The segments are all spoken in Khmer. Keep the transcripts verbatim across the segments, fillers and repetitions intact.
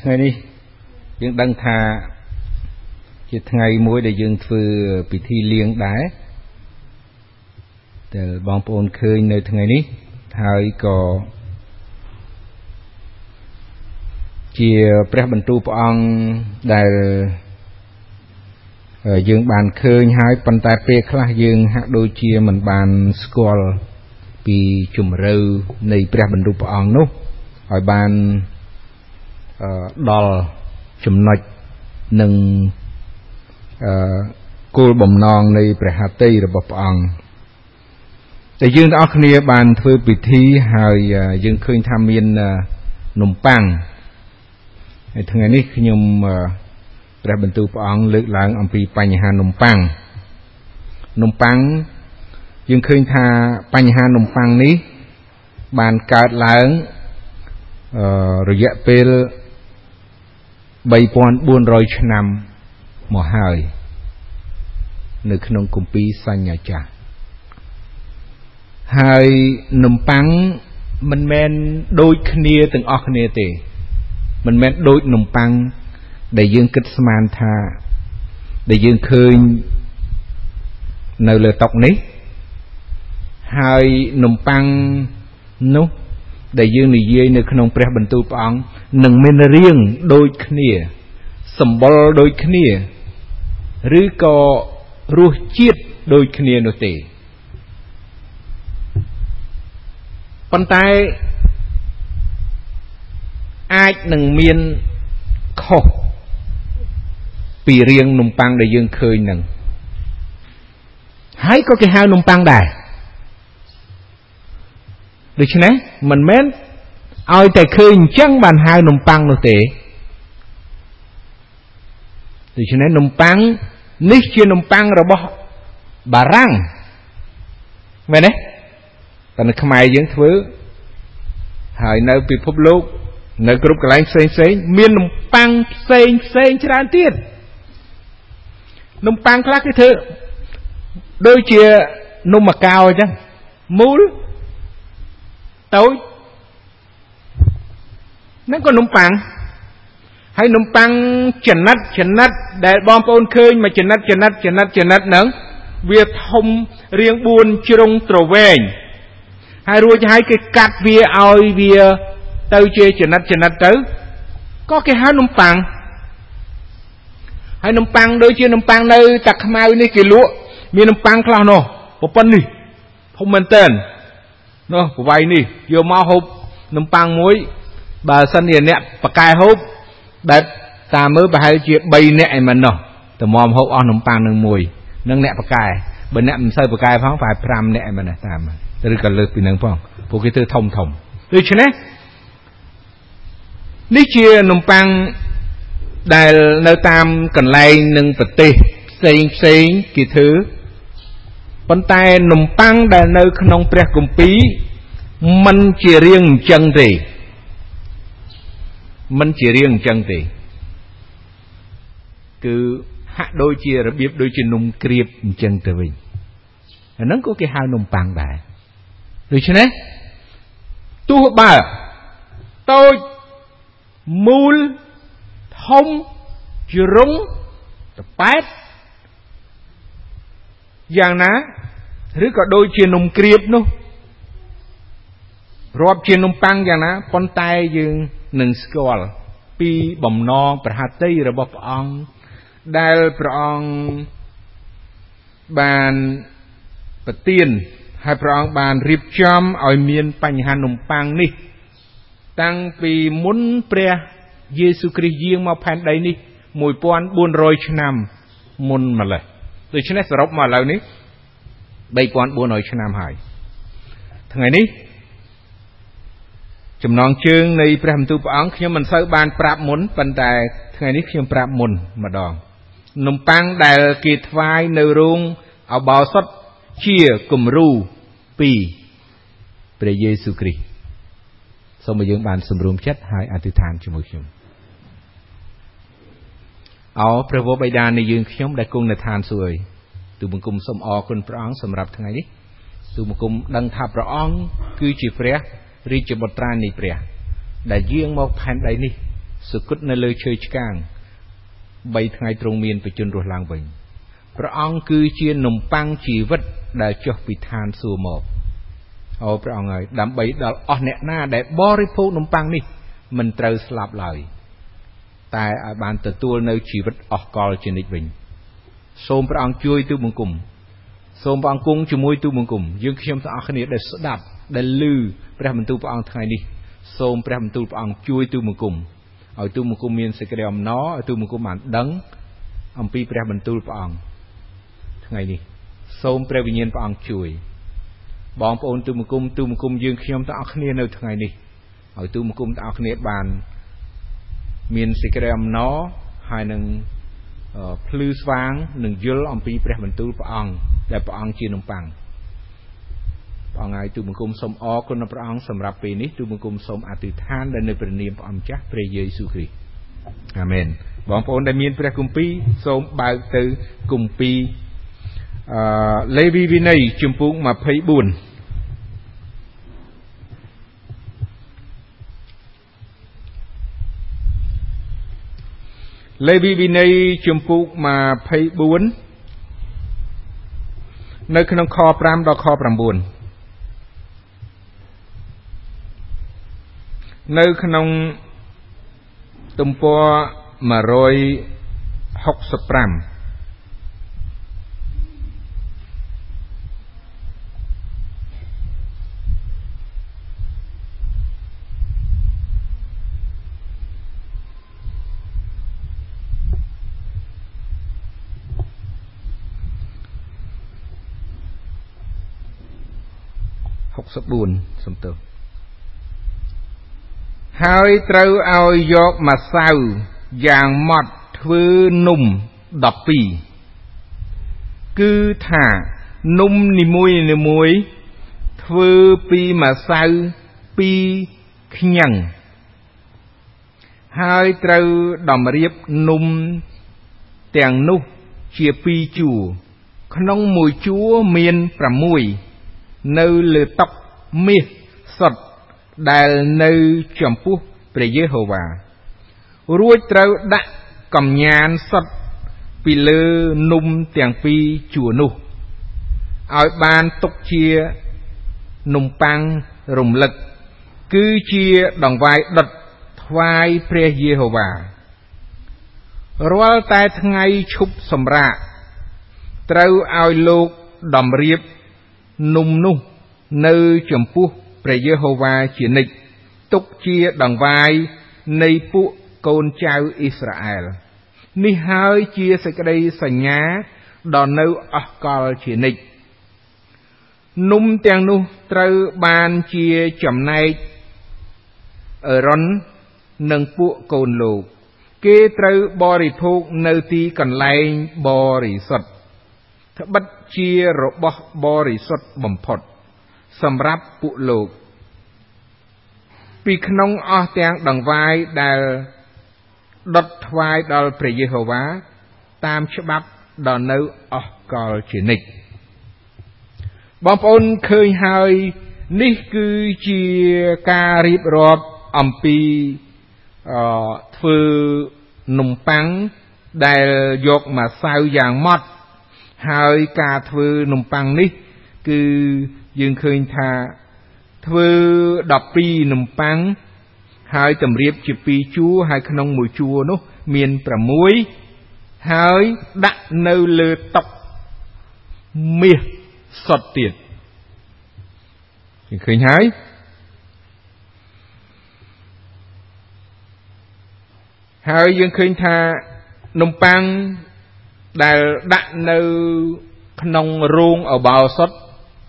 ថ្ងៃនេះយើងដឹងថាជាថ្ងៃមួយដែលយើងធ្វើពិធីលៀងដែរតែបងប្អូនឃើញនៅថ្ងៃនេះហើយក៏ជាព្រះបន្ទូលព្រះអង្គដែលយើងបានឃើញហើយប៉ុន្តែពេលខ្លះយើងហាក់ដូចជាមិនបានស្គាល់ពីជម្រៅនៃព្រះបន្ទូលព្រះអង្គនោះឲ្យបានដល់ចំណុចនិងគោលបំណងនៃព្រះហត្ថីរបស់ព្រះអង្គតែយើងទាំងអស់គ្នាបានធ្វើពិធីហើយយើងឃើញថាមាននំប៉័ងហើយថ្ងៃនេះខ្ញុំព្រះបន្ទូលព្រះអង្គលើកឡើងអំពីបញ្ហានំប៉័ងនំប៉័ងយើងឃើញថាបញ្ហានំប៉័ងនេះបានកើតឡើងរយៈពេលបីពាន់បួនរយឆ្នាំមកហើយនៅក្នុងគម្ពីរសញ្ញាចាស់ហើយនំប៉័ងមិនមែនដូចគ្នាទាំងអស់គ្នាទេមិនមែនដូចនំប៉័ងដែលយើងគិតស្មានថាដែលយើងឃើញនៅលើតុនេះហើយនំប៉័ងនោះដែលយើងនិយាយនៅក្នុងព្រះបន្ទូលព្រះអង្គនឹងមានរាងដូចគ្នាសម្បុរដូចគ្នាឬក៏រសជាតិដូចគ្នានោះទេប៉ុន្តែអាចនឹងមានខុសពីរាងនំប៉័ងដែលយើងឃើញនឹងហើយក៏គេហៅនំប៉័ងដែរដូច្នេះមិនមែនឲ្យតែឃើញអញ្ចឹងបានហៅនំប៉័ងនោះទេដូច្នេះនំប៉័ងនេះជានំប៉័ងរបស់បារាំងមែនទេតែនៅខ្មែរយើងធ្វើហើយនៅពិភពលោកនៅគ្រប់កន្លែងផ្សេងផ្សេងមាននំប៉័ងផ្សេងផ្សេងច្រើនទៀតនំប៉័ងខ្លះគេធ្វើដូចជានំម៉ាកោអញ្ចឹងមូលតូចហ្នឹងក៏នំប៉័ងហើយនំប៉័ងចំណិតចំណិតដែលបងប្អូនឃើញមកចំណិតចំណិតចំណិតចំណិតហ្នឹងវាធំរាងបួនជ្រុងទ្រវែងហើយរួចហើយគេកាត់វាឲ្យវាទៅជាចំណិតចំណិតទៅក៏គេហៅនំប៉័ងហើយនំប៉័ងដូចជានំប៉័ងនៅតាខ្មៅនេះគេលក់មាននំប៉័ងខ្លះនោះប៉ុណ្ណឹងនេះធំមែនតើនោះប្រវាយនេះយកមកហូបនំប៉័ងមួយបើសិនជាអ្នកប៉កែហូបដែលតាមមើលប្រហែលជាបីនាក់ឯមិននោះតែមកហូបអស់នំប៉័ងនឹងមួយនឹងអ្នកប៉កែបើអ្នកមិនសូវប៉កែផងប្រហែលប្រាំនាក់ឯមិនណាតាមឬក៏លើសពីនឹងផងពួកគេធ្វើធំធំដូច្នេះនេះជានំប៉័ងដែលនៅតាមកន្លែងនឹងប្រទេសផ្សេងផ្សេងគេធ្វើប៉ុន្តែនំប៉័ងដែលនៅក្នុងព្រះគម្ពីរមិនជារាងអញ្ចឹងទេមិនជារាងអញ្ចឹងទេគឺហាក់ដូចជារបៀបដូចជានំក្រៀបអញ្ចឹងទៅវិញអាហ្នឹងក៏គេហៅនំប៉័ងដែរដូច្នេះទោះបើតូចមូលធំជ្រុងតប៉ែតយ៉ាងណាឬក៏ដូចជានំក្រៀបនោះរាប់ជានំប៉័ងយ៉ាងណាប៉ុន្តែយើងនឹងស្គាល់ពីបំណងព្រះហត្ថីរបស់ព្រះអង្គដែលព្រះអង្គបានប្រទានហើយព្រះអង្គបានរៀបចំឲ្យមានបញ្ហានំប៉័ងនេះតាំងពីមុនព្រះយេស៊ូវគ្រីស្ទយាងមកផែនដីនេះមួយពាន់បួនរយឆ្នាំមុនម្លេះដូច្នេះសរុបមកឥឡូវនេះបីពាន់បួនរយឆ្នាំហើយថ្ងៃនេះចំណងជើងនៃព្រះបន្ទូលព្រះអង្គខ្ញុំមិនសូវបានប្រាប់មុនប៉ុន្តែថ្ងៃនេះខ្ញុំប្រាប់មុនម្ដងនំប៉័ងដែលគេថ្វាយនៅរោងអបោសុតជាគំរូពីព្រះយេស៊ូវគ្រីស្ទសូមឲ្យយើងបានសម្រុំចិត្តហើយអធិដ្ឋានជាមួយខ្ញុំអោព្រះវរបិតានៃយើងខ្ញុំដែលគង់នៅឋានសួគ៌ទូលបង្គំសូមអរគុណព្រះអង្គសម្រាប់ថ្ងៃនេះទូលបង្គំដឹងថាព្រះអង្គគឺជាព្រះរាជបុត្រានៃព្រះដែលយាងមកផែនដីនេះសុគតនៅលើឈើឆ្កាងបីថ្ងៃទ្រង់មានបជនរស់ឡើងវិញព្រះអង្គគឺជានំប៉័ងជីវិតដែលចុះពីឋានសួគ៌មកអូព្រះអង្គហើយដើម្បីដល់អស់អ្នកណាដែលបរិភោគនំប៉័ងនេះមិនត្រូវស្លាប់ឡើយតែឲ្យបានទទួលនៅជីវិតអស់កលជានិច្ចវិញសូមព្រះអង្គជួយទូលបង្គំសូមព្រះអង្គគង់ជាមួយទូលបង្គំយើងខ្ញុំទាំងអស់គ្នាដែលស្ដាប់ដែលឮព្រះបន្ទូលព្រះអង្គថ្ងៃនេះសូមព្រះបន្ទូលព្រះអង្គជួយទូលបង្គំឲ្យទូលបង្គំមានសេចក្តីអំណរឲ្យទូលបង្គំបានដឹងអំពីព្រះបន្ទូលព្រះអង្គថ្ងៃនេះសូមព្រះវិញ្ញាណព្រះអង្គជួយបងប្អូនទូលបង្គំទូលបង្គំយើងខ្ញុំទាំងអស់គ្នានៅថ្ងៃនេះឲ្យទូលបង្គំទាំងអស់គ្នាបានមានសេចក្តីអំណរហើយនឹងភ្លឺស្វាងនឹងយល់អំពីព្រះបន្ទូលព្រះអង្គដែលព្រះអង្គជានំប៉័ងព្រះអង្គហើយទូលបង្គំសូមអរគុណដល់ព្រះអង្គសម្រាប់ពេលនេះទូលបង្គំសូមអធិដ្ឋានដល់នៅព្រះនាមព្រះអង្គម្ចាស់ព្រះយេស៊ូវគ្រីស្ទអាមែនបងប្អូនដែលមានព្រះគម្ពីរសូមបើកទៅគម្ពីរអឺលេវីវិន័យជំពូកยี่สิบสี่លេវីវិន័យជំពូកยี่สิบสี่នៅក្នុងខfiveដល់ខnineនៅក្នុងទំព័រone sixty-five sixty-fourសំទោសហើយត្រូវឲ្យយកម្សៅយ៉ាងម៉ត់ធ្វើនំtwelveគឺថានំនីមួយនីមួយធ្វើពីម្សៅtwoខ្ញឹងហើយត្រូវតម្រៀបនំទាំងនោះជាtwoជួរក្នុងមួយជួរមានsixនៅលើតុមាសសុទ្ធដែលនៅចំពោះព្រះយេហូវ៉ារួចត្រូវដាក់កំញានសុទ្ធពីលើនំទាំងពីរជួរនោះឲ្យបានទុកជានំប៉័ងរំលឹកគឺជាដង្វាយដុតថ្វាយព្រះយេហូវ៉ារាល់តែថ្ងៃឈប់សម្រាកត្រូវឲ្យលោកតម្រៀបនំនោះនៅចំពោះព្រះយេហូវ៉ាជានិច្ចទុកជាដង្វាយនៃពួកកូនចៅអ៊ីស្រាអែលនេះហើយជាសេចក្តីសញ្ញាដល់នៅអស់កលជានិច្ចនំទាំងនោះត្រូវបានជាចំណែកអេរ៉ុននិងពួកកូនលោកគេត្រូវបរិភោគនៅទីកន្លែងបរិសុទ្ធត្បិតជារបស់បរិសុទ្ធបំផុតសម្រាប់ពួកលោកពីក្នុងអស់ទាំងដង្វាយដែលដុតថ្វាយដល់ព្រះយេហូវ៉ាតាមច្បាប់ដល់នៅអស់កលជានិច្ចបងប្អូនឃើញហើយនេះគឺជាការរៀបរាប់អំពីអឺធ្វើនំប៉័ងដែលយកម្សៅយ៉ាងម៉ត់ហើយការធ្វើនំប៉័ងនេះគឺយើងឃើញថាធ្វើtwelveនំប៉័ងហើយតម្រៀបជាtwoជួរហើយក្នុងមួយជួរនោះមានsixហើយដាក់នៅលើតុមាសសុទ្ធទៀតយើងឃើញហើយហើយយើងឃើញថានំប៉័ងដែលដាក់នៅក្នុងរោងអបោសុទ្ធ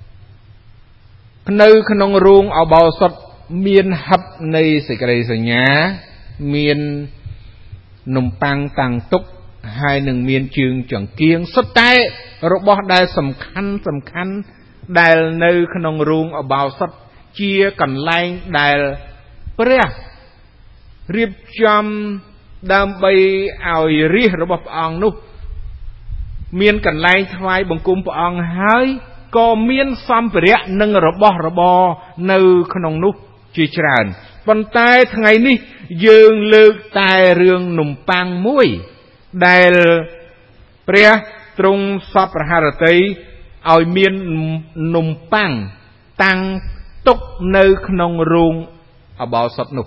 នៅក្នុងរោងអបោសុទ្ធមានហឹបនៃសេចក្តីសញ្ញាមាននំប៉័ងតាំងទុកហើយនឹងមានជើងចង្គៀងសុទ្ធតែរបស់ដែលសំខាន់សំខាន់ដែលនៅក្នុងរោងអបោសុទ្ធជាកន្លែងដែលព្រះរៀបចំដើម្បីឲ្យរាជរបស់ព្រះអង្គនោះមានកន្លែងថ្វាយបង្គំព្រះអង្គហើយក៏មានសម្ភារៈនិងរបស់របរនៅក្នុងនោះជាច្រើនប៉ុន្តែថ្ងៃនេះយើងលើកតែរឿងនំប៉័ងមួយដែលព្រះទ្រង់សពព្រះハរតីឲ្យមាននំប៉័ងតាំងទុកនៅក្នុងរូងអបោសុតនោះ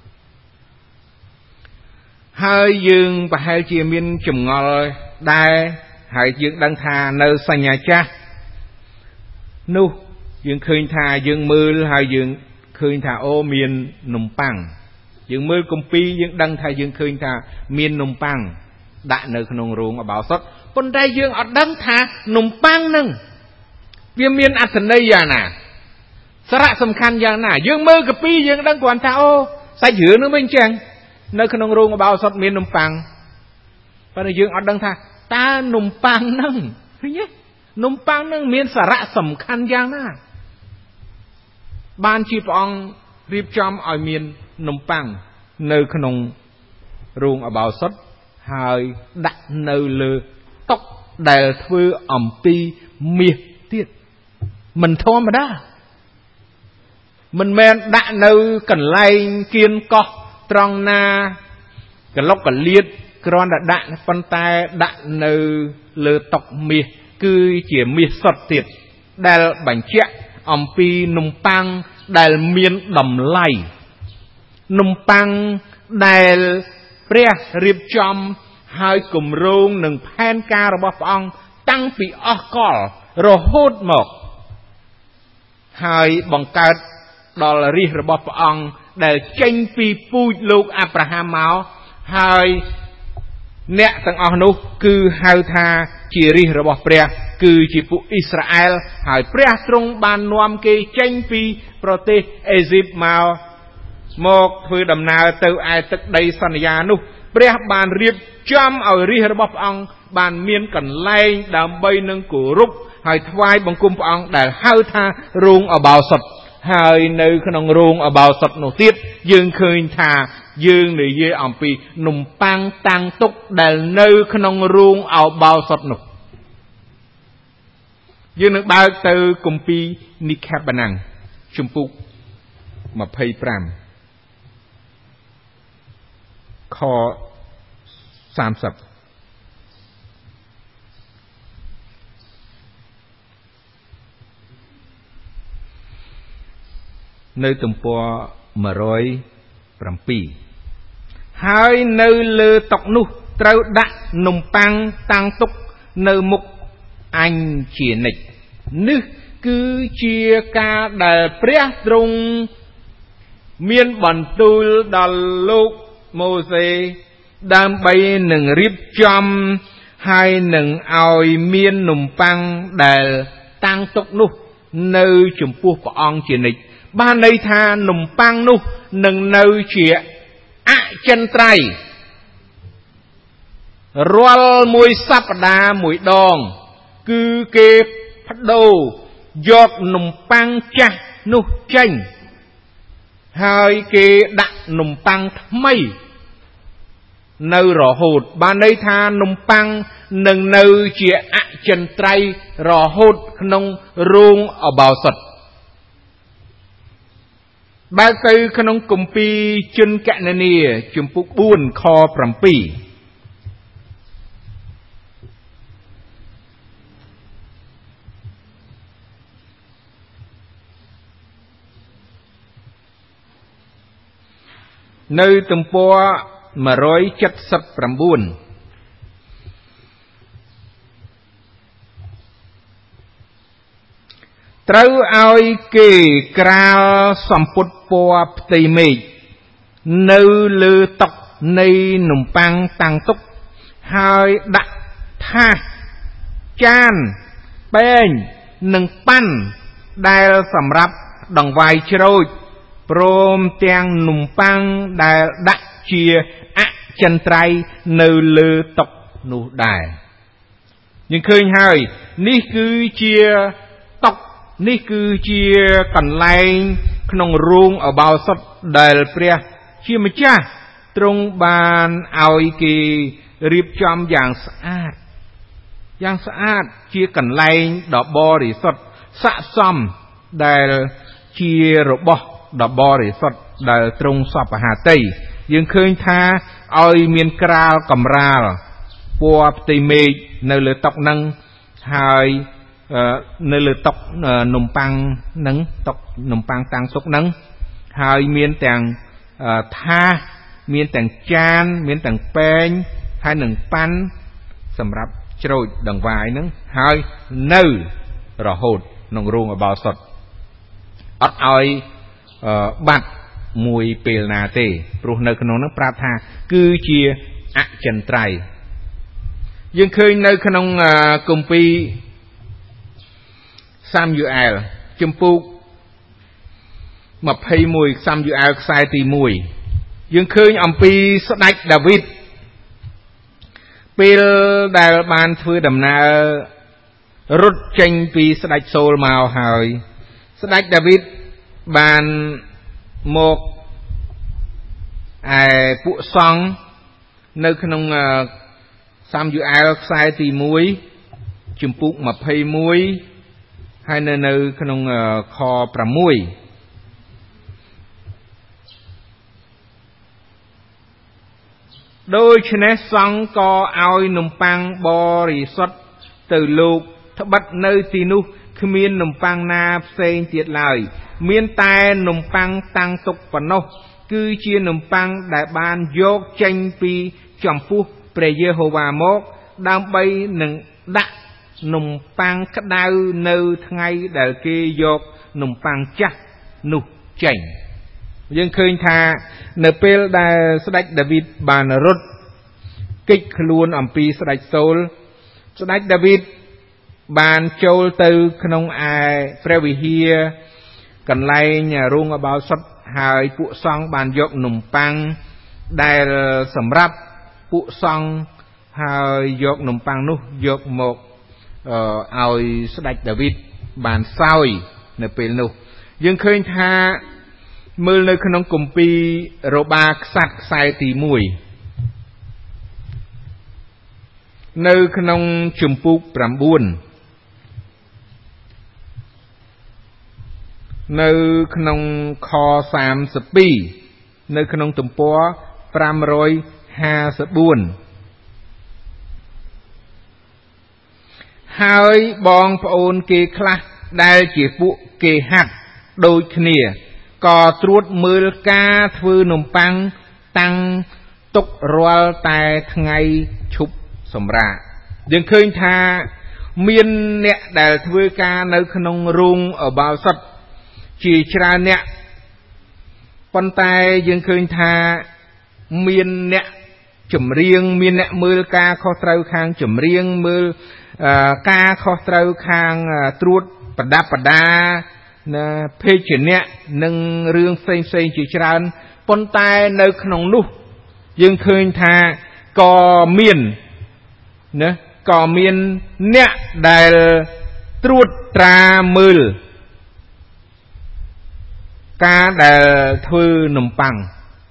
ហើយយើងប្រហែលជាមានចម្ងល់ដែរហើយយើងដឹងថានៅសញ្ញាចាស់នោះយើងឃើញថាយើងមើលហើយយើងឃើញថាអូមាននំប៉័ងយើងមើលគម្ពីរយើងដឹងថាយើងឃើញថាមាននំប៉័ងដាក់នៅក្នុងរោងអបោសុតប៉ុន្តែយើងអត់ដឹងថានំប៉័ងនឹងវាមានអត្ថន័យយ៉ាងណាសារៈសំខាន់យ៉ាងណាយើងមើលគម្ពីរយើងដឹងគ្រាន់ថាអូសាច់រឿងនឹងមិនចឹងនៅក្នុងរោងអបោសុតមាននំប៉័ងប៉ុន្តែយើងអត់ដឹងថាតើនំប៉័ងនឹងឃើញទេនំប៉័ងនឹងមានសារៈសំខាន់យ៉ាងណាបានជាព្រះអង្គរៀបចំឲ្យមាននំប៉័ងនៅក្នុងរោងអបោសុតហើយដាក់នៅលើតុដែលធ្វើអំពីមាសទៀតមិនធម្មតាមិនមែនដាក់នៅកន្លែងគៀនកោះត្រង់ណាកលុកកលៀតគ្រាន់តែដាក់ប៉ុន្តែដាក់នៅលើតុមាសគឺជាមាសសុទ្ធទៀតដែលបញ្ជាក់អំពីនំប៉័ងដែលមានតម្លៃនំប៉័ងដែលព្រះរៀបចំហើយគម្រោងនឹងផែនការរបស់ព្រះអង្គតាំងពីអស់កលរហូតមកហើយបង្កើតដល់រាជរបស់ព្រះអង្គដែលចេញពីពូជលោកអាប់រ៉ាហាំមកហើយអ្នកទាំងអស់នោះគឺហៅថាជារាជរបស់ព្រះគឺជាពួកអ៊ីស្រាអែលហើយព្រះទ្រង់បាននាំគេចេញពីប្រទេសអេស៊ីបមកមកធ្វើដំណើរទៅឯទឹកដីសន្យានោះព្រះបានរៀបចំឲ្យរាជរបស់ព្រះអង្គបានមានកន្លែងដើម្បីនឹងគោរពហើយថ្វាយបង្គំព្រះអង្គដែលហៅថារោងអបោសុតហើយនៅក្នុងរោងអបោសុតនោះទៀតយើងឃើញថាយើងនិយាយអំពីនំប៉័ងតាំងទុកដែលនៅក្នុងរោងអបោសុតនោះយើងនឹងបើកទៅគម្ពីរនីខេបណាំងជំពូកម្ភៃប្រាំខសាមសិបនៅទំព័រមួយរយប្រាំពីរហើយនៅលើតុនោះត្រូវដាក់នំប៉័ងតាំងទុកនៅមុខអញជានិច្ចនេះគឺជាការដែលព្រះទ្រង់មានបន្ទូលដល់លោកម៉ូសេដើម្បីនឹងរៀបចំហើយនឹងឲ្យមាននំប៉័ងដែលតាំងទុកនោះនៅចំពោះព្រះអង្គជានិច្ចបានន័យថានំប៉័ងនោះនឹងនៅជាអចិន្ត្រៃយ៍រាល់មួយសប្តាហ៍មួយដងគឺគេបដូរយកនំប៉័ងចាស់នោះចេញហើយគេដាក់នំប៉័ងថ្មីនៅរហូតបានន័យថានំប៉័ងនឹងនៅជាអចិន្ត្រៃយ៍រហូតក្នុងរោងអបោសុតបើទៅក្នុងគម្ពីរជនកណនីជំពូកបួនខប្រាំពីរនៅទំព័រមួយរយសិបប្រាំបួនត្រូវឲ្យគេក្រាលសម្ពុតពណ៌ផ្ទៃមេឃនៅលើតុនៃនំប៉័ងតាំងទុកហើយដាក់ថាសចានបែងនិងប៉ាន់ដែលសម្រាប់ដង្វាយច្រូចព្រមទាំងនំប៉័ងដែលដាក់ជាអចិន្ត្រៃយ៍នៅលើតុនោះដែរយើងឃើញហើយនេះគឺជាតុនេះគឺជាកន្លែងក្នុងរោងអបោសុតដែលព្រះជាម្ចាស់ទ្រង់បានឲ្យគេរៀបចំយ៉ាងស្អាតយ៉ាងស្អាតជាកន្លែងដ៏បរិសុទ្ធស័ក្តិសមដែលជារបស់ដ៏បរិសុទ្ធដែលត្រង់សពហាតីយើងឃើញថាឲ្យមានក្រាលកំរាលពណ៌ផ្ទៃមេឃនៅលើតុនឹងហើយនៅលើតុនំប៉័ងនឹងតុនំប៉័ងតាំងសុកនឹងហើយមានទាំងថាសមានទាំងចានមានទាំងពែងហើយនឹងប៉ាន់សម្រាប់ច្រូចដង្វាយនឹងហើយនៅរហូតក្នុងរោងអបោសុតអត់ឲ្យបាត់មួយពេលណាទេព្រោះនៅក្នុងនោះប្រាប់ថាគឺជាអចិន្ត្រៃយ៍យើងឃើញនៅក្នុងគម្ពីរសាមយូអែលជំពូកยี่สิบเอ็ดសាមយូអែលខ្សែទីoneយើងឃើញអំពីស្ដេចដាវីតពេលដែលបានធ្វើដំណើររត់ចេញពីស្ដេចសូលមកហើយស្ដេចដាវីតបានមកឯពួកសង្ឃនៅក្នុងសាមយូអែលខ្សែទីoneជំពូកยี่สิบเอ็ดហើយនៅនៅក្នុងខsixដូច្នេះសង្ឃក៏ឲ្យនំប៉័ងបរិសុទ្ធទៅលោកត្បិតនៅទីនោះគ្មាននំប៉័ងណាផ្សេងទៀតឡើយមានតែនំប៉័ងតាំងទុកប៉ុណ្ណោះគឺជានំប៉័ងដែលបានយកចេញពីចំពោះព្រះយេហូវ៉ាមកដើម្បីនឹងដាក់នំប៉័ងក្តៅនៅថ្ងៃដែលគេយកនំប៉័ងចាស់នោះចេញយើងឃើញថានៅពេលដែលស្ដេចដាវីតបានរត់គេចខ្លួនអំពីស្ដេចសូលស្ដេចដាវីតបានចូលទៅក្នុងឯព្រះវិហារកន្លែងរោងអបោសុតហើយពួកសង្ឃបានយកនំប៉័ងដែលសម្រាប់ពួកសង្ឃហើយយកនំប៉័ងនោះយកមកឲ្យស្ដេចដាវីតបានសោយនៅពេលនោះយើងឃើញថាមើលនៅក្នុងគម្ពីររបាក្សត្រខ្សែទីoneនៅក្នុងជំពូកnineនៅក្នុងខthirty-twoនៅក្នុងទំព័រfive fifty-fourហើយបងប្អូនគេខ្លះដែលជាពួកគេហាត់ដូចគ្នាក៏ត្រួតមើលការធ្វើនំប៉័ងតាំងទុករាល់តែថ្ងៃឈប់សម្រាកយើងឃើញថាមានអ្នកដែលធ្វើការនៅក្នុងរោងអបោសុតជាច្រើនអ្នកប៉ុន្តែយើងឃើញថាមានអ្នកចម្រៀងមានអ្នកមើលការខុសត្រូវខាងចម្រៀងមើលការខុសត្រូវខាងត្រួតប្រដាប់ប្រដាណាភេជ្ជៈនិងរឿងផ្សេងផ្សេងជាច្រើនប៉ុន្តែនៅក្នុងនោះយើងឃើញថាក៏មានណាក៏មានអ្នកដែលត្រួតត្រាមើលការដែលធ្វើនំប៉័ង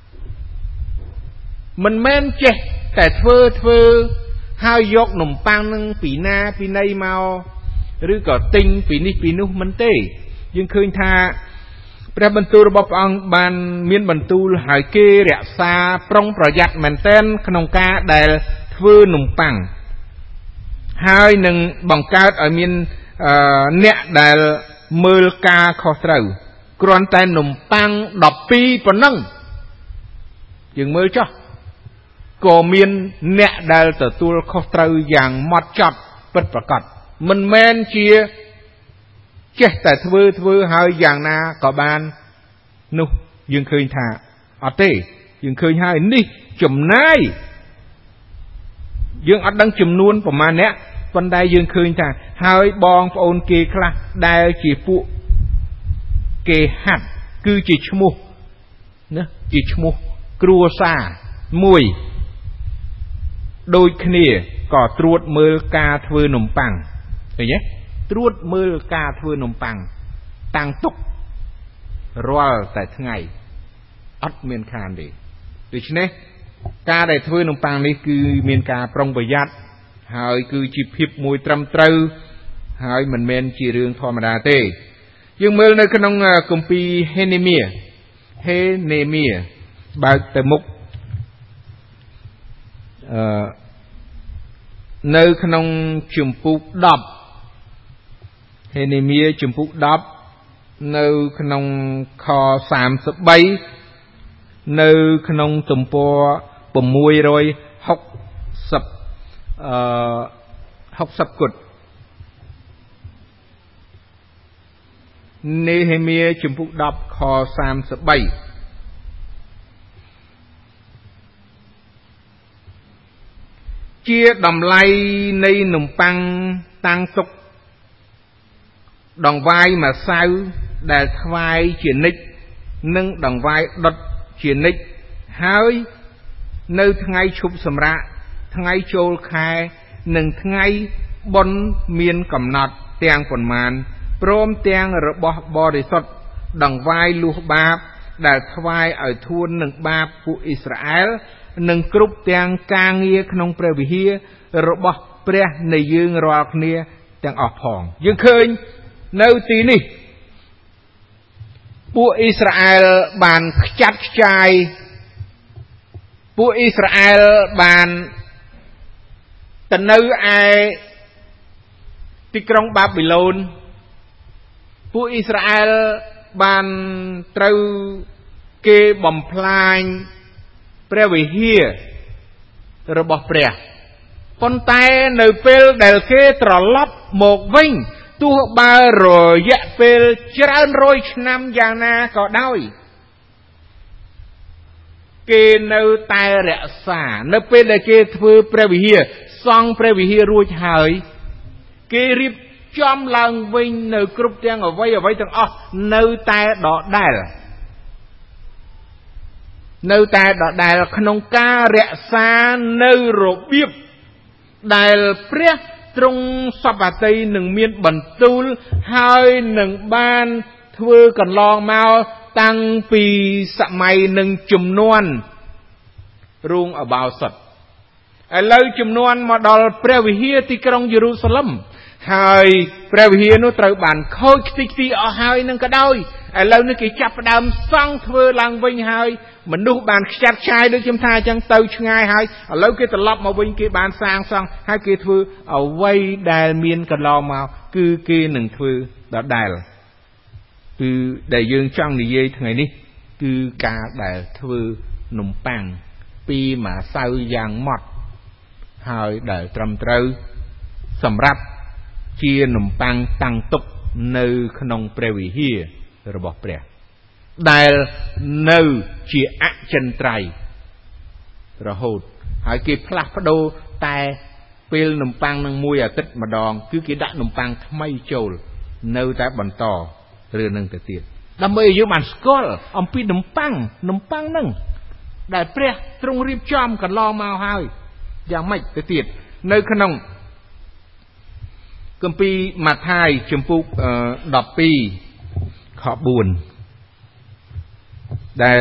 មិនមែនចេះតែធ្វើធ្វើហើយយកនំប៉័ងនឹងពីណាពីណីមកឬក៏ទិញពីនេះពីនោះមិនទេយើងឃើញថាព្រះបន្ទូលរបស់ព្រះអង្គបានមានបន្ទូលឲ្យគេរក្សាប្រុងប្រយ័ត្នមែនទែនក្នុងការដែលធ្វើនំប៉័ងហើយនឹងបង្កើតឲ្យមានអ្នកដែលមើលការខុសត្រូវគ្រាន់តែនំប៉័ងtwelveប៉ុណ្ណឹងយើងមើលចុះក៏មានអ្នកដែលទទួលខុសត្រូវយ៉ាងម៉ត់ចត់ពិតប្រាកដមិនមែនជាចេះតែធ្វើធ្វើហើយយ៉ាងណាក៏បាននោះយើងឃើញថាអត់ទេយើងឃើញហើយនេះចំណាយយើងអត់ដឹងចំនួនប្រមាណអ្នកប៉ុន្តែយើងឃើញថាហើយបងប្អូនគេខ្លះដែលជាពួកគេហាត់គឺជាឈ្មោះណាជាឈ្មោះគ្រួសារមួយដូចគ្នាក៏ត្រួតមើលការធ្វើនំប៉័ងឃើញទេត្រួតមើលការធ្វើនំប៉័ងតាំងទុករាល់តែថ្ងៃអត់មានខានទេដូច្នេះការដែលធ្វើនំប៉័ងនេះគឺមានការប្រុងប្រយ័ត្នហើយគឺជាភាពមួយត្រឹមត្រូវហើយមិនមែនជារឿងធម្មតាទេយើងមើលនៅក្នុងគម្ពីរហេនេមៀហ Hê-nê-mia បើកទៅមុខអឺនៅក្នុងជំពូកដប់ Hê-nê-mia ជំពូកដប់នៅក្នុងខសាមសិបបីនៅក្នុងទំព័រsáuហុកសិបអឺហុកសិបគត់ Nehemia ជំពូកដប់ខសាមសិបបីជាតម្លៃនៃនំប៉័ងតាំងទុកដង្វាយម្សៅដែលថ្វាយជានិច្ចនិងដង្វាយដុតជានិច្ចហើយនៅថ្ងៃឈប់សម្រាកថ្ងៃចូលខែនិងថ្ងៃបុណ្យមានកំណត់ទាំងប៉ុន្មានព្រមទាំងរបស់បរិសុទ្ធដង្វាយលួសបាបដែលថ្វាយឲ្យធួននឹងបាបពួកអ៊ីស្រាអែលនិងគ្រប់ទាំងការងារក្នុងព្រះវិហាររបស់ព្រះនៃយើងរាល់គ្នាទាំងអស់ផងយើងឃើញនៅទីនេះពួកអ៊ីស្រាអែលបានខ្ចាត់ខ្ចាយពួកអ៊ីស្រាអែលបានទៅនៅឯទីក្រុងបាប៊ីឡូនពួកអ៊ីស្រាអែលបានត្រូវគេបំផ្លាញព្រះវិហាររបស់ព្រះប៉ុន្តែនៅពេលដែលគេត្រឡប់មកវិញទោះបើរយៈពេលច្រើនរយឆ្នាំយ៉ាងណាក៏ដោយគេនៅតែរក្សានៅពេលដែលគេធ្វើព្រះវិហារសង់ព្រះវិហាររួចហើយគេរៀបចំឡើងវិញនៅគ្រប់ទាំងអ្វីអ្វីទាំងអស់នៅតែដដែលនៅតែដដែលក្នុងការរក្សានៅរបៀបដែលព្រះទ្រង់សព្វតីនឹងមានបន្ទូលហើយនឹងបានធ្វើកន្លងមកតាំងពីសម័យនឹងជំនាន់រូងអបោសុតឥឡូវជំនាន់មកដល់ព្រះវិហារទីក្រុងយេរូសាឡិមហើយព្រះវិហារនោះត្រូវបានខូចខ្ទេចខ្ទីអស់ហើយនឹងក៏ដោយឥឡូវនេះគេចាប់ផ្ដើមសង់ធ្វើឡើងវិញហើយមនុស្សបានខ្ចាត់ខ្ចាយដូចខ្ញុំថាអញ្ចឹងទៅឆ្ងាយហើយឥឡូវគេត្រឡប់មកវិញគេបានសាងសង់ហើយគេធ្វើអ្វីដែលមានកន្លងមកគឺគេនឹងធ្វើដដែលគឺដែលយើងចង់និយាយថ្ងៃនេះគឺការដែលធ្វើនំប៉័ងពីម្សៅយ៉ាងម៉ត់ហើយដែលត្រឹមត្រូវសម្រាប់ជានំប៉័ងតាំងទុកនៅក្នុងព្រះវិហាររបស់ព្រះដែលនៅជាអចិន្ត្រៃយ៍រហូតហើយគេផ្លាស់ប្ដូរតែពេលនំប៉័ងនឹងមួយអាទិត្យម្ដងគឺគេដាក់នំប៉័ងថ្មីចូលនៅតែបន្តរឿងនឹងទៅទៀតដើម្បីឲ្យយើងបានស្គាល់អំពីនំប៉័ងនំប៉័ងនឹងដែលព្រះទ្រង់រៀបចំកន្លងមកហើយយ៉ាងម៉េចទៅទៀតនៅក្នុងគម្ពីរម៉ាថាយជំពូកដប់ពីរខបួនដែល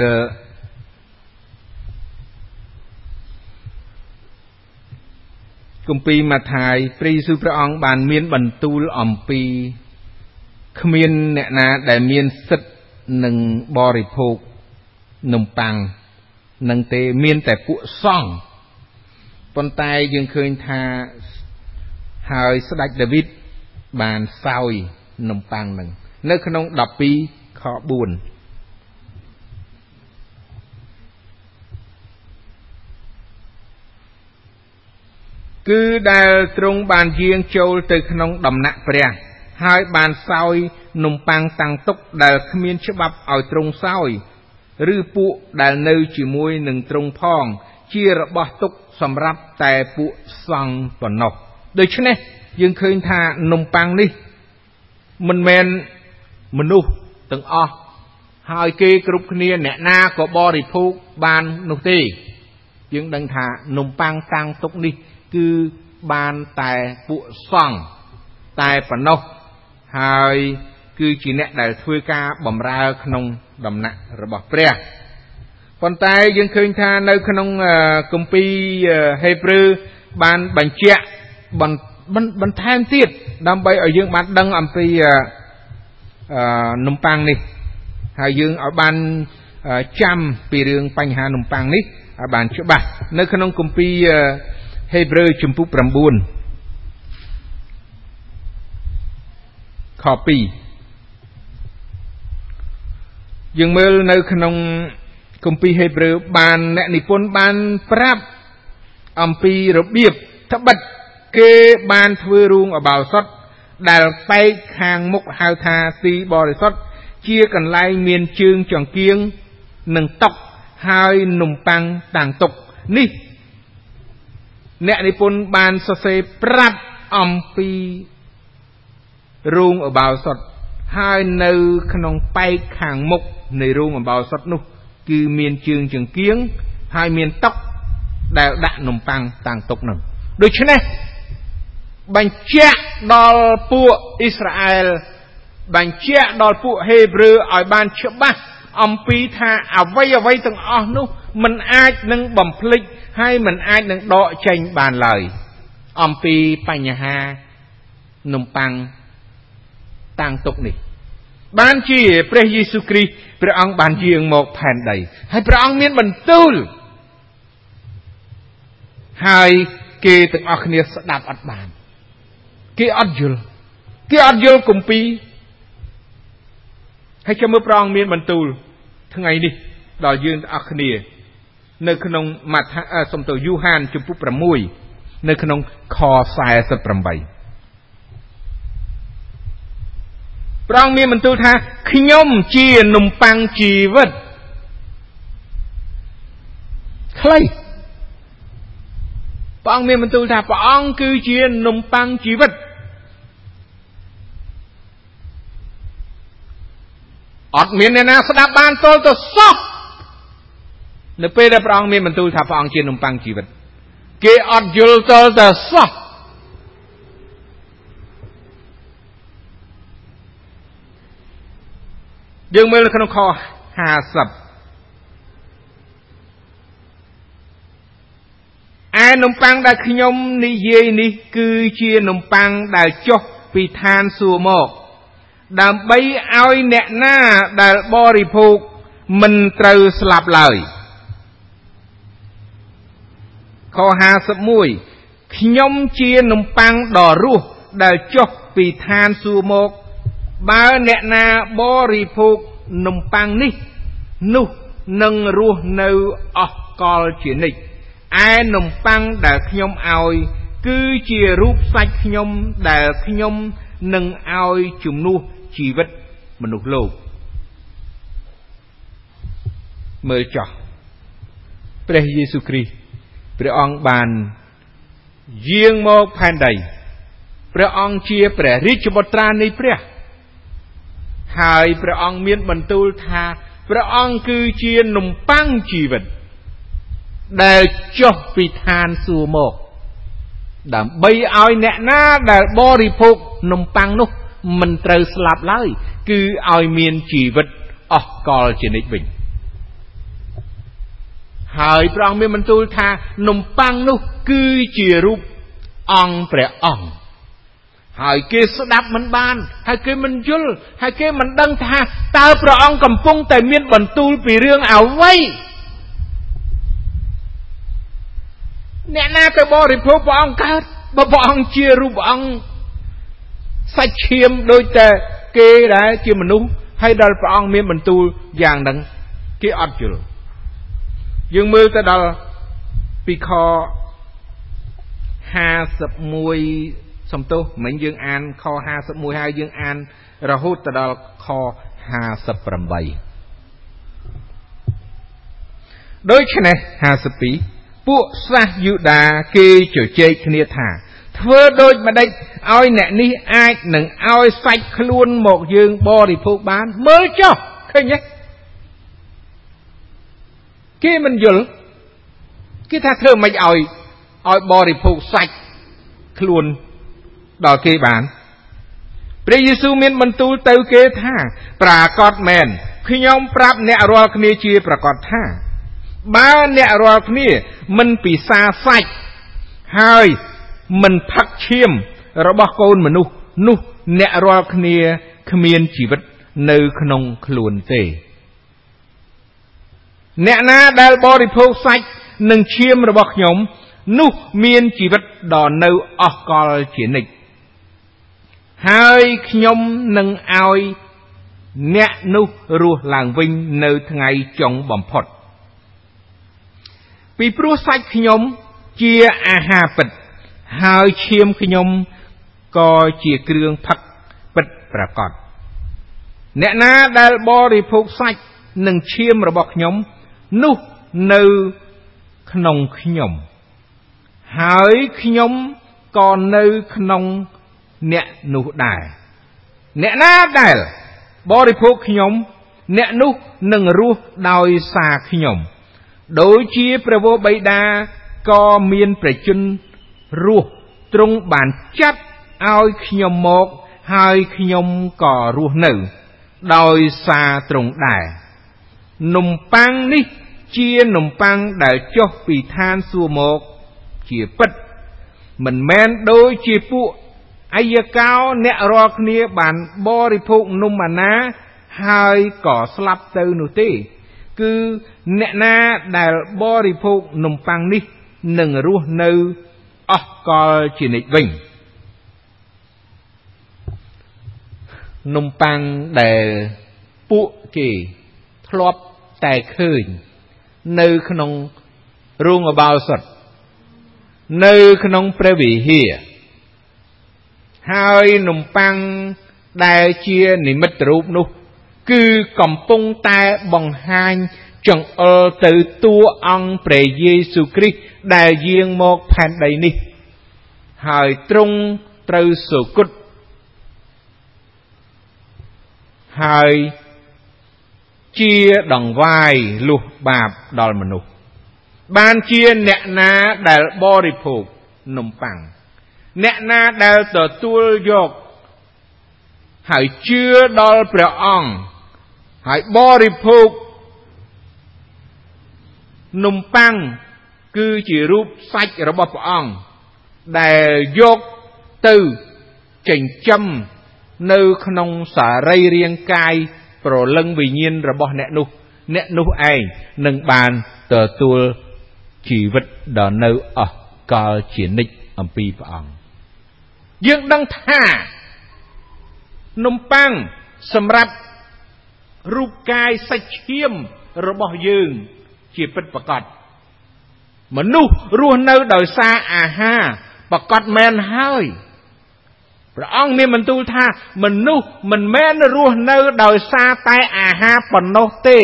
គម្ពីរម៉ាថាយព្រះយេស៊ូវព្រះអង្គបានមានបន្ទូលអំពីគ្មានអ្នកណាដែលមានសិទ្ធិនឹងបរិភោគនំប៉័ងនឹងទេមានតែពួកសង្ឃប៉ុន្តែយើងឃើញថាហើយស្ដេចដាវីតបានសោយនំប៉័ងនឹងនៅក្នុងដប់ពីរខបួនគឺដែលទ្រង់បានយាងចូលទៅក្នុងដំណាក់ព្រះហើយបានសោយនំប៉័ងតាំងទុកដែលគ្មានច្បាប់ឲ្យទ្រង់សោយឬពួកដែលនៅជាមួយនឹងទ្រង់ផងជារបស់ទុកសម្រាប់តែពួកសង្ឃប៉ុណ្ណោះដូច្នេះយើងឃើញថានំប៉័ងនេះមិនមែនមនុស្សទាំងអស់ហើយគេគ្រប់គ្នាអ្នកណាក៏បរិភោគបាននោះទេយើងដឹងថានំប៉័ងតាំងទុកនេះគឺបានតែពួកសង្ឃតែប៉ុណ្ណោះហើយគឺជាអ្នកដែលធ្វើការបម្រើក្នុងដំណាក់របស់ព្រះប៉ុន្តែយើងឃើញថានៅក្នុងគម្ពីរហេព្រើរបានបញ្ជាក់បន្ថែមទៀតដើម្បីឲ្យយើងបានដឹងអំពីនំប៉័ងនេះហើយយើងឲ្យបានចាំពីរឿងបញ្ហានំប៉័ងនេះឲ្យបានច្បាស់នៅក្នុងគម្ពីរហេព្រើរជំពូក9ខ2យើងមើលនៅក្នុងគម្ពីរហេព្រើរបានអ្នកនិពន្ធបានប្រាប់អំពីរបៀបត្បិតគេបានធ្វើរូងអបោសុតដែលបែកខាងមុខហៅថាទីបរិសុទ្ធជាកន្លែងមានជើងចង្គៀងនិងតុហើយនំប៉័ងតាំងតុនេះអ្នកនិពន្ធបានសរសេរប្រាប់អំពីរូងអបោសុតហើយនៅក្នុងបែកខាងមុខនៃរូងអបោសុតនោះគឺមានជើងចង្គៀងហើយមានតុដែលដាក់នំប៉័ងតាំងតុនោះដូច្នេះបញ្ជាក់ដល់ពួកអ៊ីស្រាអែលបញ្ជាក់ដល់ពួកហេព្រើរឲ្យបានច្បាស់អំពីថាអ្វីអ្វីទាំងអស់នោះมันអាចនឹងបំភ្លេចហើយมันអាចនឹងដកចេញបានឡើយអំពីបញ្ហានំប៉័ងតាំងតុនេះបានជាព្រះយេស៊ូវគ្រីស្ទព្រះអង្គបានយាងមកផែនដីហើយព្រះអង្គមានបន្ទូលហើយគេទាំងអស់គ្នាស្ដាប់អត់បានគេអត់យល់គេអត់យល់គម្ពីរហើយចាំមើលព្រះអង្គមានបន្ទូលថ្ងៃនេះដល់យើងទាំងអស់គ្នានៅក្នុងម៉ាថាយសំទោយូហានជំពូក6នៅក្នុងខ48ព្រះអង្គមានបន្ទូលថាខ្ញុំជានំប៉័ងជីវិតខ្លីព្រះអង្គមានបន្ទូលថាព្រះអង្គគឺជានំប៉័ងជីវិតអត់មានអ្នកណាស្ដាប់បានទល់ទៅសោះនៅពេលដែលព្រះអង្គមានបន្ទូលថាព្រះអង្គជានំប៉័ងជីវិតគេអត់យល់ទល់ទៅសោះយើងមើលនៅក្នុងខห้าสิบឯនំប៉័ងដែលខ្ញុំនិយាយនេះគឺជានំប៉័ងដែលចុះពីឋានសួគ៌មកដើម្បីឲ្យអ្នកណាដែលបរិភោគមិនត្រូវស្លាប់ឡើយខห้าสิบเอ็ดខ្ញុំជានំប៉័ងដ៏រស់ដែលចុះពីឋានសួគ៌មកបើអ្នកណាបរិភោគនំប៉័ងនេះនោះនឹងរស់នៅអស់កលជានិច្ចឯនំប៉័ងដែលខ្ញុំឲ្យគឺជារូបសាច់ខ្ញុំដែលខ្ញុំនឹងឲ្យជំនួសជីវិតមនុស្សលោកមើលចោះព្រះយេស៊ូវគ្រីស្ទព្រះអង្គបានយាងមកផែនដីព្រះអង្គជាព្រះរាជបុត្រានៃព្រះហើយព្រះអង្គមានបន្ទូលថាព្រះអង្គគឺជានំប៉័ងជីវិតដែលចុះពីឋានសួគ៌មកដើម្បីឲ្យអ្នកណាដែលបរិភោគនំប៉័ងនោះមិនត្រូវស្លាប់ឡើយគឺឲ្យមានជីវិតអស់កលជានិច្ចវិញហើយព្រះអង្គមានបន្ទូលថានំប៉័ងនោះគឺជារូបអង្គព្រះអង្គហើយគេស្ដាប់មិនបានហើយគេមិនយល់ហើយគេមិនដឹងថាតើព្រះអង្គកំពុងតែមានបន្ទូលពីរឿងអ្វីអ្នកណាទៅបរិភោគព្រះអង្គកើតបើព្រះអង្គជារូបអង្គសាច់ឈាមដូចតែគេដែរជាមនុស្សហើយដល់ព្រះអង្គមានបន្ទូលយ៉ាងហ្នឹងគេអត់យល់យើងមើលទៅដល់ពីខห้าสิบเอ็ดសំទោសមិញយើងអានខห้าสิบเอ็ดហើយយើងអានរហូតទៅដល់ខห้าสิบแปดដូច្នេះห้าสิบสองពួកសាសយូដាគេជជែកគ្នាថាធ្វើដូចម្ដេចឲ្យអ្នកនេះអាចនឹងឲ្យសាច់ខ្លួនមកយើងបរិភោគបានមើលចុះឃើញទេគេមិនយល់គេថាធ្វើមិនឲ្យឲ្យបរិភោគសាច់ខ្លួនដល់គេបានព្រះយេស៊ូវមានបន្ទូលទៅគេថាប្រាកដមែនខ្ញុំប្រាប់អ្នករាល់គ្នាជាប្រាកដថាបើអ្នករាល់គ្នាមិនពិសាសាច់ហើយមិនផឹកឈាមរបស់កូនមនុស្សនោះអ្នករាល់គ្នាគ្មានជីវិតនៅក្នុងខ្លួនទេអ្នកណាដែលបរិភោគសាច់និងឈាមរបស់ខ្ញុំនោះមានជីវិតដ៏នៅអស់កលជានិច្ចហើយខ្ញុំនឹងឲ្យអ្នកនោះរស់ឡើងវិញនៅថ្ងៃចុងបំផុតពីព្រោះសាច់ខ្ញុំជាអាហារពិតហើយឈាមខ្ញុំក៏ជាគ្រឿងផឹកពិតប្រាកដអ្នកណាដែលបរិភោគសាច់និងឈាមរបស់ខ្ញុំនោះនៅក្នុងខ្ញុំហើយខ្ញុំក៏នៅក្នុងអ្នកនោះដែរអ្នកណាដែលបរិភោគខ្ញុំអ្នកនោះនឹងរស់ដោយសារខ្ញុំដូចជាព្រះវរបិតាក៏មានព្រះជន្មរស់ទ្រង់បានចាត់ឲ្យខ្ញុំមកហើយខ្ញុំក៏រស់នៅដោយសារទ្រង់ដែរនំប៉័ងនេះជានំប៉័ងដែលចុះពីឋានសួគ៌មកជាពិតមិនមែនដូចជាពួកអាយកោអ្នករាល់គ្នាបានបរិភោគនំអាណាហើយក៏ស្លាប់ទៅនោះទេគឺអ្នកណាដែលបរិភោគនំប៉័ងនេះនឹងរស់នៅអស់កលជានិច្ចវិញនំប៉័ងដែលពួកគេធ្លាប់តែឃើញនៅក្នុងរូងអបោសុតនៅក្នុងព្រះវិហារហើយនំប៉័ងដែលជានិមិត្តរូបនោះគឺកំពុងតែបង្ហាញចង្អុលទៅតួអង្គព្រះយេស៊ូវគ្រីស្ទដែលយាងមកផែនដីនេះហើយទ្រង់ត្រូវសូគុតហើយជាដង្វាយលុះបាបដល់មនុស្សបានជាអ្នកណាដែលបរិភោគនំប៉័ងអ្នកណាដែលទទួលយកហើយជឿដល់ព្រះអង្គហើយបរិភោគនំប៉័ងគឺជារូបសាច់របស់ព្រះអង្គដែលយកទៅចិញ្ចឹមនៅក្នុងសារីរាង្គកាយព្រលឹងវិញ្ញាណរបស់អ្នកនោះអ្នកនោះឯងនឹងបានទទួលជីវិតដ៏នៅអស់កលជានិច្ចអំពីព្រះអង្គយើងដឹងថានំប៉័ងសម្រាប់រូបកាយសាច់ឈាមរបស់យើងជាពិតប្រាកដមនុស្សរស់នៅដោយសារអាហារប្រាកដមែនហើយព្រះអង្គមានបន្ទូលថាមនុស្សមិនមែនរស់នៅដោយសារតែអាហារប៉ុណ្ណោះទេ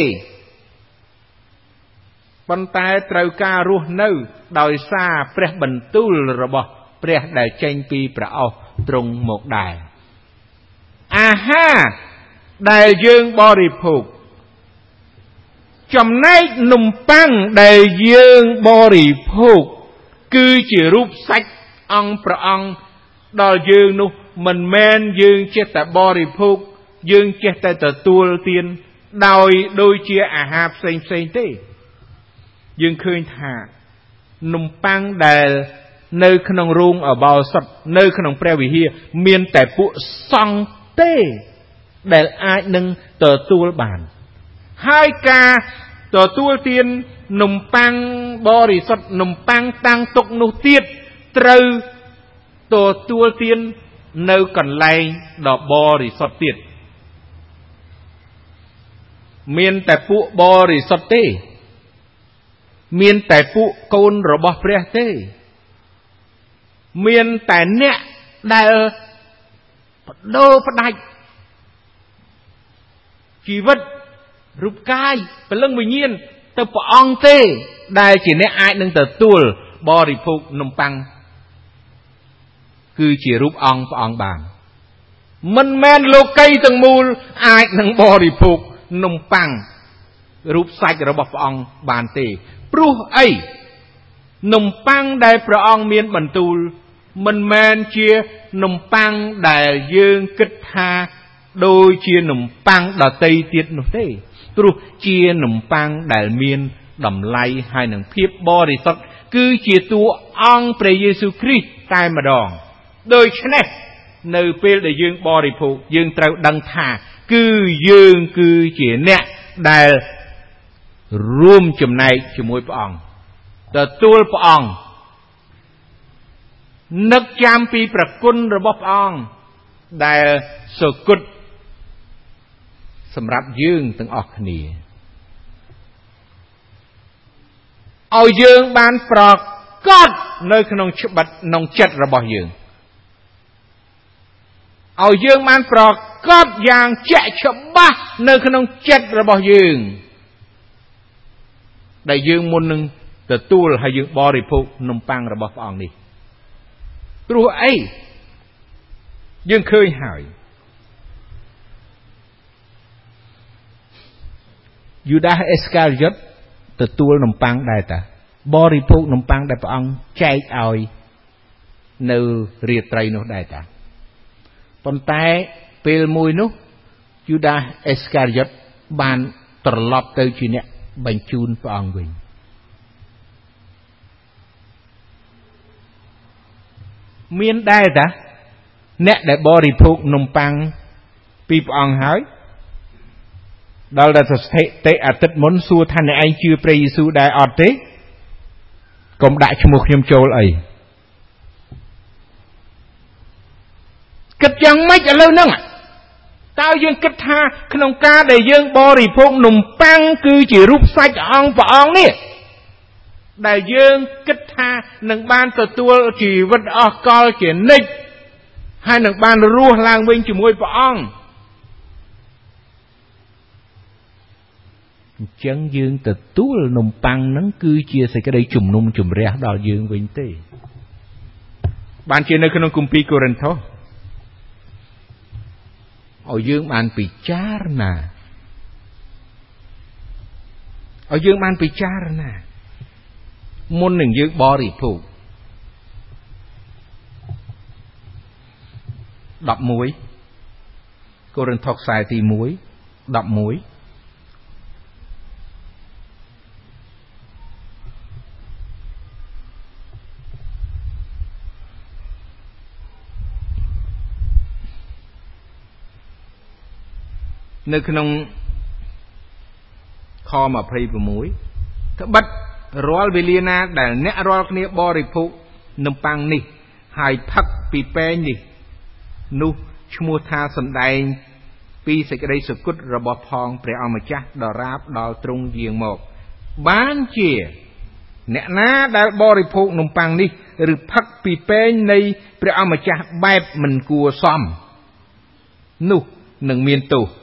ប៉ុន្តែត្រូវការរស់នៅដោយសារព្រះបន្ទូលរបស់ព្រះដែលចេញពីព្រះអស់ទ្រង់មកដែរអាហារដែលយើងបរិភោគចំណែកនំប៉័ងដែលយើងបរិភោគគឺជារូបសាច់អង្គព្រះអង្គដល់យើងនោះមិនមែនយើងចេះតែបរិភោគយើងចេះតែទទួលទានដោយដូចជាអាហារផ្សេងផ្សេងទេយើងឃើញថានំប៉័ងដែលនៅក្នុងរូងអបោសុតនៅក្នុងព្រះវិហារមានតែពួកសង្ឃទេដែលអាចនឹងទទួលបានហើយការទទួលទាននំប៉័ងបរិសុទ្ធនំប៉័ងតាំងទុកនោះទៀតត្រូវទទួលទាននៅកន្លែងដ៏បរិសុទ្ធទៀតមានតែពួកបរិសុទ្ធទេមានតែពួកកូនរបស់ព្រះទេមានតែអ្នកដែលបដូរផ្ដាច់ជីវិតរូបកាយព្រលឹងវិញ្ញាណទៅព្រះអង្គទេដែលជាអ្នកអាចនឹងទទួលបរិភោគនំប៉័ងគឺជារូបអង្គព្រះអង្គបានមិនមែនលោកីទាំងមូលអាចនឹងបរិភោគនំប៉័ងរូបសាច់របស់ព្រះអង្គបានទេព្រោះអីនំប៉័ងដែលព្រះអង្គមានបន្ទូលមិនមែនជានំប៉័ងដែលយើងគិតថាដូចជានំប៉័ងដទៃទៀតនោះទេព្រោះជានំប៉័ងដែលមានតម្លៃហើយនឹងភាពបរិសុទ្ធគឺជាតួអង្គព្រះយេស៊ូវគ្រីស្ទតែម្ដងដូច្នេះនៅពេលដែលយើងបរិភោគយើងត្រូវដឹងថាគឺយើងគឺជាអ្នកដែលរួមចំណែកជាមួយព្រះអង្គទទួលព្រះអង្គនឹកចាំពីព្រះគុណរបស់ព្រះអង្គដែលសុគតសម្រាប់យើងទាំងអស់គ្នាឲ្យយើងបានប្រកបនៅក្នុងច្បាប់ក្នុងចិត្តរបស់យើងឲ្យយើងបានប្រកបយ៉ាងជាក់ច្បាស់នៅក្នុងចិត្តរបស់យើងដែលយើងមុននឹងទទួលហើយយើងបរិភោគនំប៉័ងរបស់ព្រះអង្គនេះព្រោះអីយើងឃើញហើយយូដាសអេសការីយ៉ុតទទួលនំប៉័ងដែរតាបរិភោគនំប៉័ងដែលព្រះអង្គចែកឲ្យនៅរាត្រីនោះដែរតាប៉ុន្តែពេលមួយនោះយូដាសអេសការីយ៉ុតបានត្រឡប់ទៅជាអ្នកបញ្ជូនព្រះអង្គវិញមានដែរតាអ្នកដែលបរិភោគនំប៉័ងពីព្រះអង្គហើយដល់តែស្ថិតិអាទិត្យមុនសួរថាអ្នកឯងជឿព្រះយេស៊ូវដែរអត់ទេកុំដាក់ឈ្មោះខ្ញុំចូលអីគិតយ៉ាងម៉េចឥឡូវហ្នឹងតើយើងគិតថាក្នុងការដែលយើងបរិភោគនំប៉័ងគឺជារូបសាច់អង្គព្រះអង្គនេះដែលយើងគិតថានឹងបានទទួលជីវិតអស់កលជានិច្ចហើយនឹងបានរស់ឡើងវិញជាមួយព្រះអង្គអញ្ចឹងយើងទទួលនំប៉័ងហ្នឹងគឺជាសេចក្តីជំនុំជម្រះដល់យើងវិញទេបានជានៅក្នុងគម្ពីរកូរិនថូសឲ្យយើងបានពិចារណាឲ្យយើងបានពិចារណាមុននឹងយើងបរិភោគដប់មួយកូរិនថូសខ្សែទីមួយ ដប់មួយនៅក្នុងខម្ភៃប្រាំមួយត្បិតរាល់វេលាណាដែលអ្នករាល់គ្នាបរិភោគនំប៉័ងនេះហើយផឹកពីពែងនេះនោះឈ្មោះថាសម្ដែងពីសេចក្តីសុគតរបស់ផងព្រះអម្ចាស់ដរាបដល់ទ្រង់យាងមកបានជាអ្នកណាដែលបរិភោគនំប៉័ងនេះឬផឹកពីពែងនៃព្រះអម្ចាស់បែបមិនគួរសមនោះនឹងមានទោស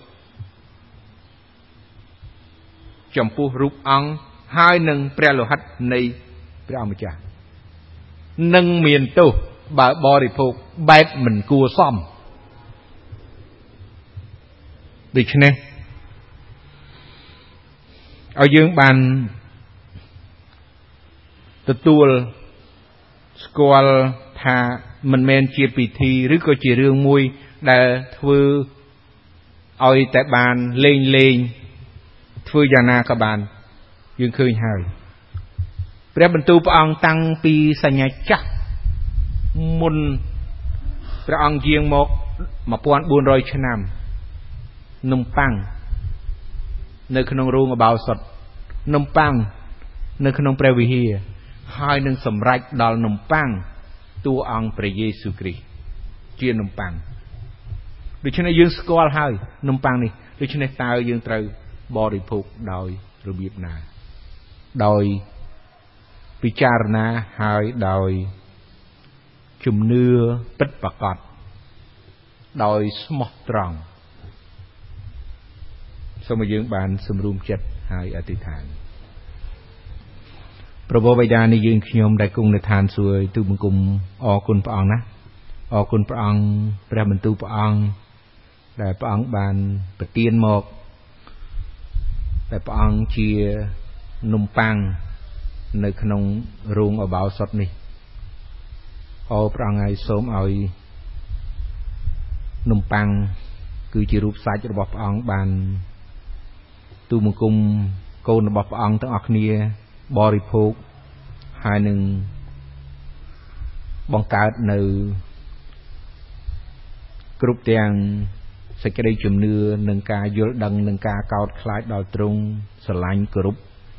ចំពោះរូបអង្គហើយនឹងព្រះលោហិតនៃព្រះអម្ចាស់នឹងមានទោសបើបរិភោគបែបមិនគួរសមដូច្នេះឲ្យយើងបានទទួលស្គាល់ថាមិនមែនជាពិធីឬក៏ជារឿងមួយដែលធ្វើឲ្យតែបានលេងលេងធ្វើយ៉ាងណាក៏បានយើងឃើញហើយព្រះបន្ទូលព្រះអង្គតាំងពីសញ្ញាចាស់មុនព្រះអង្គយាងមកmột nghìn bốn trămឆ្នាំនំប៉័ងនៅក្នុងរោងអបោសុតនំប៉័ងនៅក្នុងព្រះវិហារហើយនឹងសម្រេចដល់នំប៉័ងតួអង្គព្រះយេស៊ូវគ្រីស្ទជានំប៉័ងដូច្នេះយើងស្គាល់ហើយនំប៉័ងនេះដូច្នេះតើយើងត្រូវបរិភោគដោយរបៀបណាដោយពិចារណាហើយដោយជំនឿពិតប្រាកដដោយស្មោះត្រង់សូមឲ្យយើងបានសម្រុំចិត្តហើយអធិដ្ឋានព្រះបិតានៃយើងខ្ញុំដែលគង់នៅឋានសួគ៌ទូលបង្គំអរគុណព្រះអង្គណាអរគុណព្រះអង្គព្រះបន្ទូលព្រះអង្គដែលព្រះអង្គបានប្រទានមកតែព្រះអង្គជានំប៉័ងនៅក្នុងរោងអបោសុតនេះអរព្រះអង្គឲ្យសូមឲ្យនំប៉័ងគឺជារូបសាច់របស់ព្រះអង្គបានទូលបង្គំកូនរបស់ព្រះអង្គទាំងអស់គ្នាបរិភោគហើយនឹងបង្កើតនៅគ្រប់ទាំងសេចក្តីជំនឿនិងការយល់ដឹងនិងការកោតខ្លាចដល់ទ្រង់ស្រឡាញ់គោរព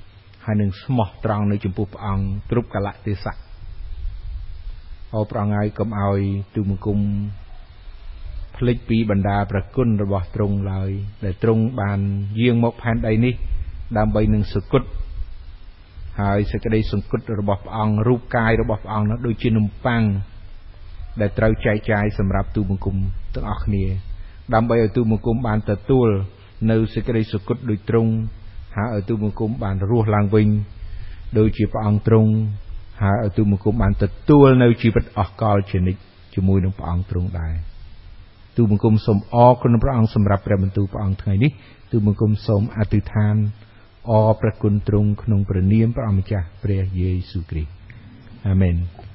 ហើយនឹងស្មោះត្រង់នៅចំពោះព្រះអង្គគ្រប់កលៈទេសៈអោព្រះអង្គហើយកុំឲ្យទូលបង្គំភ្លេចពីបណ្ដាប្រគុណរបស់ទ្រង់ឡើយដែលទ្រង់បានយាងមកផែនដីនេះដើម្បីនឹងសុគតហើយសេចក្តីសង្កត់របស់ព្រះអង្គរូបកាយរបស់ព្រះអង្គនោះដូចជានំប៉័ងដែលត្រូវចែកចាយសម្រាប់ទូលបង្គំទាំងអស់គ្នាដើម្បីឲ្យទូលបង្គំបានទទួលនៅសេចក្តីសង្កត់ដូចទ្រង់ហើយឲ្យទូលបង្គំបានរស់ឡើងវិញដូចជាព្រះអង្គទ្រង់ហើយឲ្យទូលបង្គំបានទទួលនៅជីវិតអស់កលជានិច្ចជាមួយនឹងព្រះអង្គទ្រង់ដែរទូលបង្គំសូមអរគុណព្រះអង្គសម្រាប់ព្រះបន្ទូលព្រះអង្គថ្ងៃនេះទូលបង្គំសូមអធិដ្ឋានអរព្រះគុណទ្រង់ក្នុងព្រះនាមព្រះអម្ចាស់ព្រះយេស៊ូវគ្រីស្ទអាមែន